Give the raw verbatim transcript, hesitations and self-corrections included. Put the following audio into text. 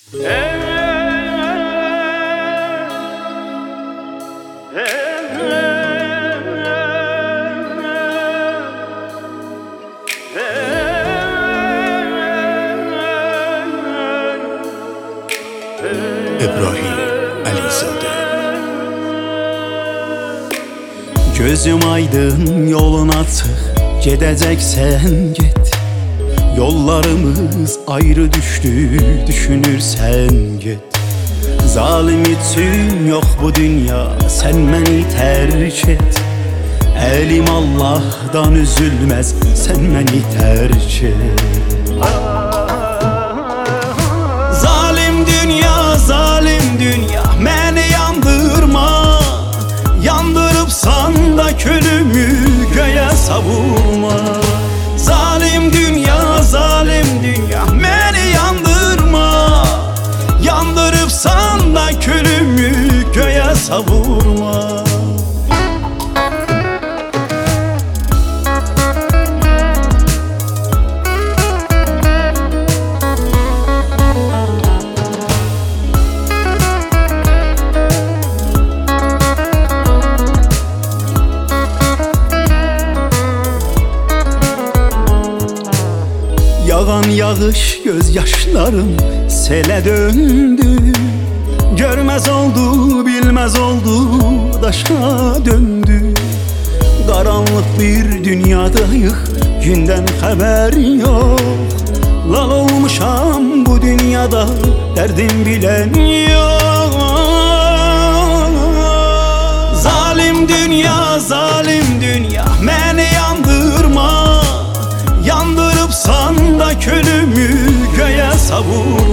İbrahim Əlizadə. Gözüm aydın, yolun açıq, gedəcəksən get. Yollarımız ayrı düştü, düşünürsən get. Zalim üçün yox bu dünya, sən məni tərk et. Əlim Allahdan üzülməz, sən məni tərk et. Zalim dünya, zalim dünya, məni yandırma. Yandırıbsan da külümü göğe savurma. Zalim dünya, zalim dünya, məni yandırma. Yandırıbsan da külümü göğe savurma. Yağan yağış gözyaşlarım sele döndü. Görmez oldu, bilmez oldu, daşa döndü. Karanlık bir dünyadayıq, günden haber yok. Lal olmuşam bu dünyada, derdim bilen yok. Zalim dünya, zalim dünya, məni yandırma. Yandırıbsan da külümü göğe savur.